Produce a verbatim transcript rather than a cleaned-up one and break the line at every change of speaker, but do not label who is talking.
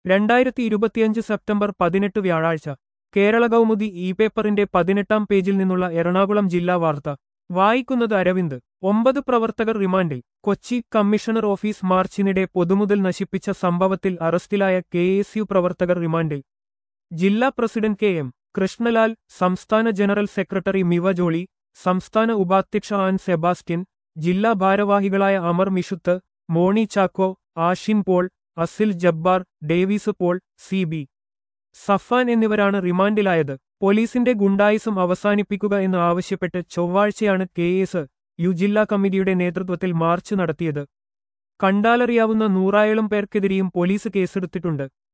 രണ്ടായിരത്തി ഇരുപത്തിയഞ്ച് സെപ്റ്റംബർ പതിനെട്ട് വ്യാഴാഴ്ച കേരള കൗമുദി ഇ പേപ്പറിന്റെ പതിനെട്ടാം പേജിൽ നിന്നുള്ള എറണാകുളം ജില്ലാ വാർത്ത വായിക്കുന്നത് അരവിന്ദ്. ഒമ്പത് പ്രവർത്തകർ റിമാൻഡിൽ. കൊച്ചി കമ്മീഷണർ ഓഫീസ് മാർച്ചിനിടെ പൊതുമുതൽ നശിപ്പിച്ച സംഭവത്തിൽ അറസ്റ്റിലായ കെ എസ് യു പ്രവർത്തകർ റിമാൻഡിൽ. ജില്ലാ പ്രസിഡന്റ് കെ എം കൃഷ്ണലാൽ, സംസ്ഥാന ജനറൽ സെക്രട്ടറി മിവ ജോളി, സംസ്ഥാന ഉപാധ്യക്ഷ ആൻ സെബാസ്റ്റ്യൻ, ജില്ലാ ഭാരവാഹികളായ അമർ മിഷുത്ത്, മോണി ചാക്കോ, ആഷിൻ പോൾ, അസിൽ ജബ്ബാർ, ഡേവിസ് പോൾ, സി ബി സഫാൻ എന്നിവരാണ് റിമാൻഡിലായത്. പോലീസിന്റെ ഗുണ്ടായിസം അവസാനിപ്പിക്കുക എന്ന് ആവശ്യപ്പെട്ട് ചൊവ്വാഴ്ചയാണ് കെ എസ് യു ജില്ലാ കമ്മിറ്റിയുടെ നേതൃത്വത്തിൽ മാർച്ച് നടത്തിയത്. കണ്ടാലറിയാവുന്ന നൂറായിരം പേർക്കെതിരെയും പോലീസ് കേസെടുത്തിട്ടുണ്ട്.